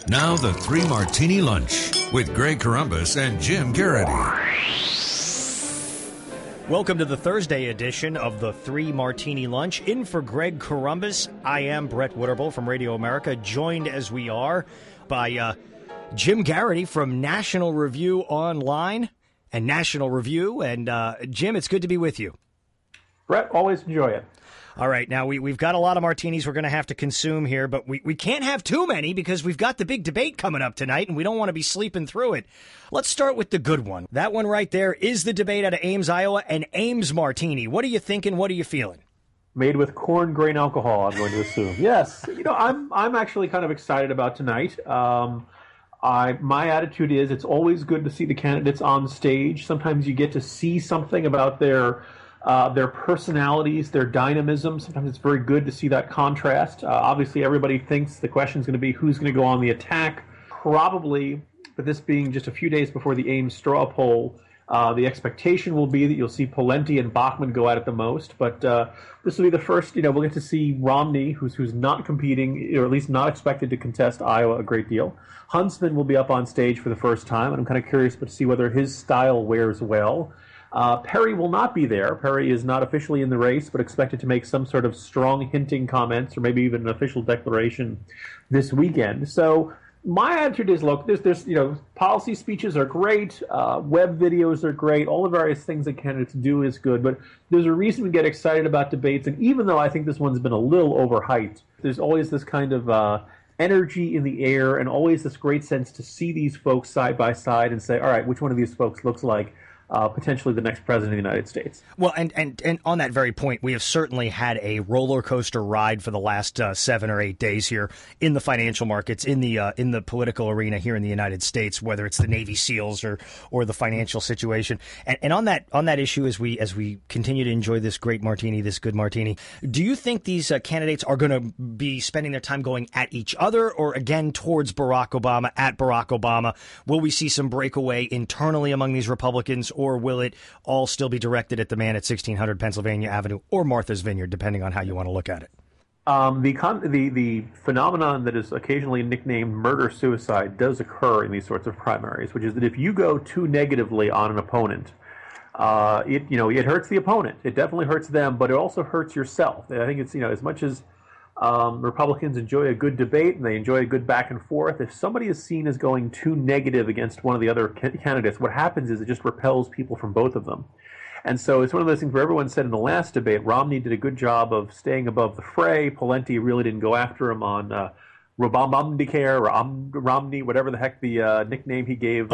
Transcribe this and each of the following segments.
Now the Three Martini Lunch with Greg Corombos and Jim Garrity. Welcome to the Thursday edition of the Three Martini Lunch. In for Greg Corombos, I am Brett Witterbull from Radio America, joined as we are by Jim Garrity from National Review Online and National Review. And Jim, it's good to be with you. Brett, always enjoy it. All right, now we've got a lot of martinis we're going to have to consume here, but we can't have too many because we've got the big debate coming up tonight, and we don't want to be sleeping through it. Let's start with the good one. That one right there is the debate out of Ames, Iowa, an Ames Martini. What are you thinking? What are you feeling? Made with corn grain alcohol, I'm going to assume. Yes, I'm actually kind of excited about tonight. My attitude is it's always good to see the candidates on stage. Sometimes you get to see something about their personalities, their dynamism. Sometimes it's very good to see that contrast. Obviously, everybody thinks the question is going to be who's going to go on the attack. Probably, but this being just a few days before the Ames straw poll, the expectation will be that you'll see Pawlenty and Bachmann go at it the most. But this will be the first, we'll get to see Romney, who's not competing, or at least not expected to contest Iowa a great deal. Huntsman will be up on stage for the first time, and I'm kind of curious to see whether his style wears well. Perry will not be there. Perry is not officially in the race, but expected to make some sort of strong hinting comments or maybe even an official declaration this weekend. So my attitude is, look, there's policy speeches are great, web videos are great, all the various things that candidates do is good, but there's a reason we get excited about debates, and even though I think this one's been a little overhyped, there's always this kind of energy in the air and always this great sense to see these folks side by side and say, all right, which one of these folks looks like potentially the next president of the United States. Well, and on that very point, we have certainly had a roller coaster ride for the last 7 or 8 days here in the financial markets, in the political arena here in the United States, whether it's the Navy SEALs or the financial situation. And on that issue, as we continue to enjoy this great martini, this good martini, do you think these candidates are going to be spending their time going at each other or again towards Barack Obama, at Barack Obama? Will we see some breakaway internally among these Republicans? Or will it all still be directed at the man at 1600 Pennsylvania Avenue or Martha's Vineyard, depending on how you want to look at it? The phenomenon that is occasionally nicknamed murder-suicide does occur in these sorts of primaries, which is that if you go too negatively on an opponent, it hurts the opponent. It definitely hurts them, but it also hurts yourself. I think it's, as much as Republicans enjoy a good debate and they enjoy a good back and forth, if somebody is seen as going too negative against one of the other candidates, what happens is it just repels people from both of them. And so it's one of those things where everyone said in the last debate, Romney did a good job of staying above the fray. Pawlenty really didn't go after him on Obamacare or Romney, whatever the heck the nickname he gave.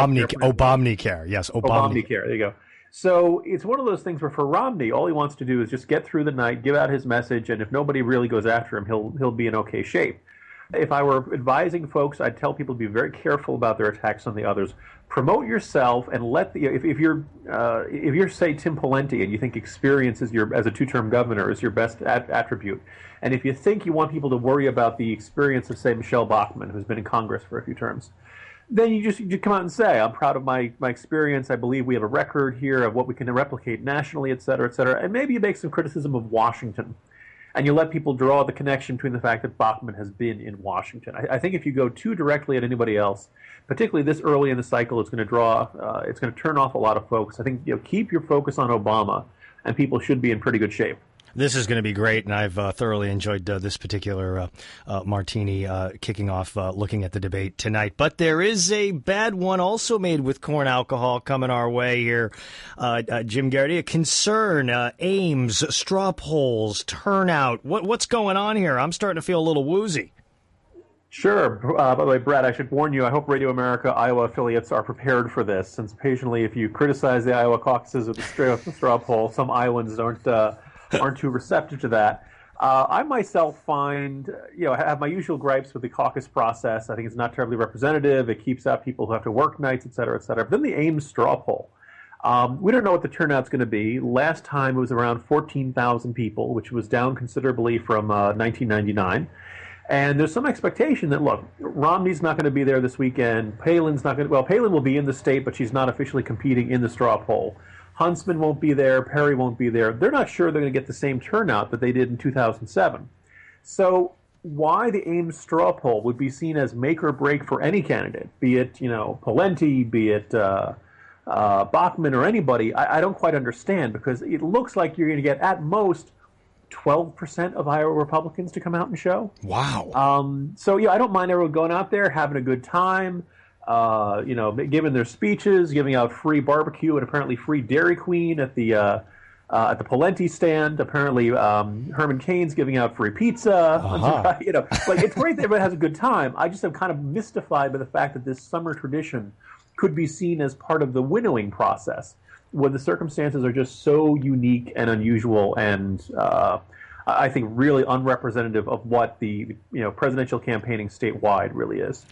Obamacare, yes, Obamacare. There you go. So it's one of those things where for Romney, all he wants to do is just get through the night, give out his message, and if nobody really goes after him, he'll be in okay shape. If I were advising folks, I'd tell people to be very careful about their attacks on the others. Promote yourself and let if you're say Tim Pawlenty and you think experience as a two-term governor is your best attribute, and if you think you want people to worry about the experience of say Michelle Bachmann, who's been in Congress for a few terms, then you come out and say, I'm proud of my experience. I believe we have a record here of what we can replicate nationally, et cetera, et cetera. And maybe you make some criticism of Washington. And you let people draw the connection between the fact that Bachmann has been in Washington. I think if you go too directly at anybody else, particularly this early in the cycle, it's going to turn off a lot of folks. I think keep your focus on Obama, and people should be in pretty good shape. This is going to be great, and I've thoroughly enjoyed this particular martini kicking off looking at the debate tonight. But there is a bad one also made with corn alcohol coming our way here. Jim Garrity, a concern, Ames, straw polls, turnout. What's going on here? I'm starting to feel a little woozy. Sure. By the way, Brad, I should warn you, I hope Radio America Iowa affiliates are prepared for this, since occasionally if you criticize the Iowa caucuses or the straw poll, some Iowans aren't too receptive to that. I myself have my usual gripes with the caucus process. I think it's not terribly representative. It keeps out people who have to work nights, et cetera, et cetera. But then the Ames straw poll. We don't know what the turnout's going to be. Last time it was around 14,000 people, which was down considerably from 1999. And there's some expectation that, look, Romney's not going to be there this weekend. Palin's not going to, Palin will be in the state, but she's not officially competing in the straw poll. Huntsman won't be there. Perry won't be there. They're not sure they're going to get the same turnout that they did in 2007. So why the Ames straw poll would be seen as make or break for any candidate, be it, Pawlenty, be it Bachmann or anybody. I don't quite understand, because it looks like you're going to get at most 12% of Iowa Republicans to come out and show. Wow. So, I don't mind everyone going out there, having a good time, giving their speeches, giving out free barbecue and apparently free Dairy Queen at the Pawlenty stand. Apparently, Herman Cain's giving out free pizza. It's great that everyone has a good time. I just am kind of mystified by the fact that this summer tradition could be seen as part of the winnowing process, when the circumstances are just so unique and unusual, and I think really unrepresentative of what the presidential campaigning statewide really is.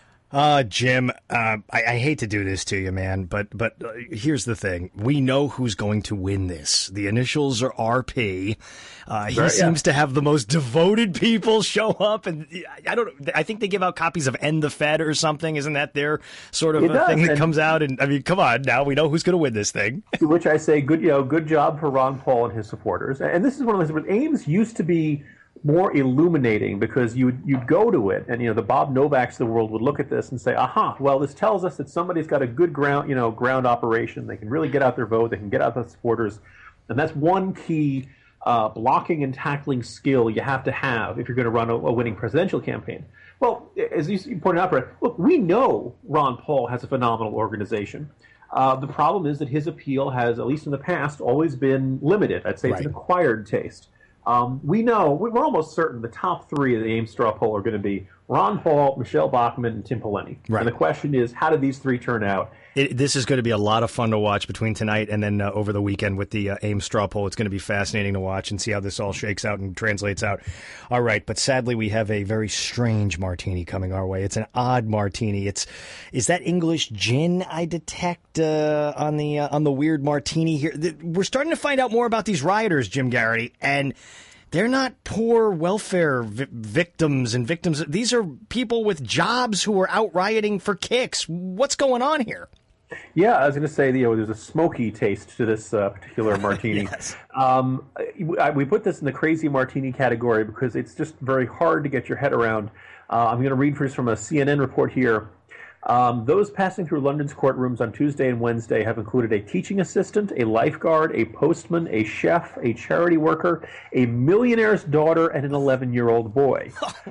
Jim, I hate to do this to you, man, but here's the thing. We know who's going to win this. The initials are RP. He seems to have the most devoted people show up, and I think they give out copies of End the Fed or something. Isn't that their sort of thing that comes out? And I mean, come on, now we know who's going to win this thing. To which I say, good job for Ron Paul and his supporters. And this is one of those, Ames used to be more illuminating, because you'd go to it, and the Bob Novaks of the world would look at this and say, aha, well, this tells us that somebody's got a good ground operation. They can really get out their vote. They can get out the supporters, and that's one key blocking and tackling skill you have to have if you're going to run a winning presidential campaign. Well, as you pointed out, Brett, look, we know Ron Paul has a phenomenal organization. The problem is that his appeal has, at least in the past, always been limited. I'd say it's an acquired taste. We know, we're almost certain the top three of the Ames straw poll are going to be Ron Paul, Michelle Bachmann, and Tim Pawlenty. Right. And the question is, how did these three turn out? This is going to be a lot of fun to watch between tonight and then over the weekend with the Ames straw poll. It's going to be fascinating to watch and see how this all shakes out and translates out. All right, but sadly we have a very strange martini coming our way. It's an odd martini. Is that English gin I detect on the weird martini here? We're starting to find out more about these rioters, Jim Garrity, and they're not poor welfare victims. These are people with jobs who are out rioting for kicks. What's going on here? Yeah, I was going to say, there's a smoky taste to this particular martini. Yes. We put this in the crazy martini category because it's just very hard to get your head around. I'm going to read from a CNN report here. Those passing through London's courtrooms on Tuesday and Wednesday have included a teaching assistant, a lifeguard, a postman, a chef, a charity worker, a millionaire's daughter, and an 11-year-old boy.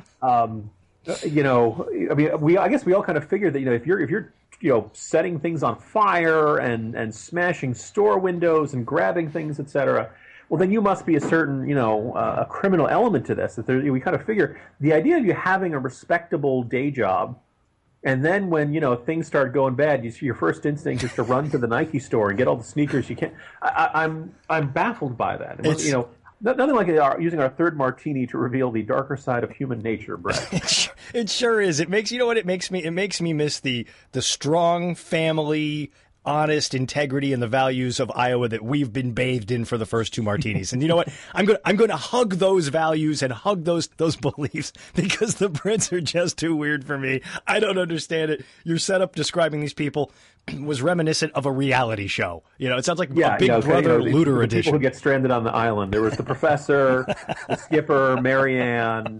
I guess we all kind of figured that if you're setting things on fire and smashing store windows and grabbing things, etc., well, then you must be a certain, a criminal element to this. We kind of figure the idea of you having a respectable day job, and then when, things start going bad, your first instinct is to run to the Nike store and get all the sneakers you can. I'm baffled by that. Nothing like using our third martini to reveal the darker side of human nature, Brett. It sure is. It makes me miss the strong family, honest integrity and the values of Iowa that we've been bathed in for the first two martinis. And you know what? I'm going to hug those values and hug those beliefs, because the Brits are just too weird for me. I don't understand it. Your setup describing these people was reminiscent of a reality show. It sounds like a Big Brother looter edition. People who get stranded on the island. There was the professor, the skipper, Marianne.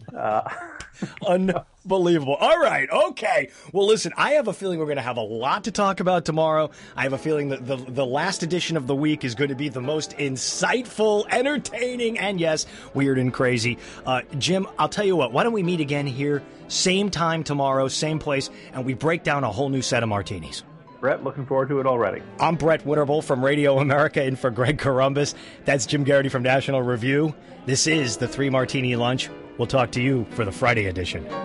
Unbelievable. All right. Okay. Well, listen, I have a feeling we're going to have a lot to talk about tomorrow. I have a feeling that the last edition of the week is going to be the most insightful, entertaining, and yes, weird and crazy. Jim, I'll tell you what, why don't we meet again here, same time tomorrow, same place, and we break down a whole new set of martinis. Brett, looking forward to it already. I'm Brett Winterble from Radio America and for Greg Corombos. That's Jim Garrity from National Review. This is the 3 Martini Lunch. We'll talk to you for the Friday edition.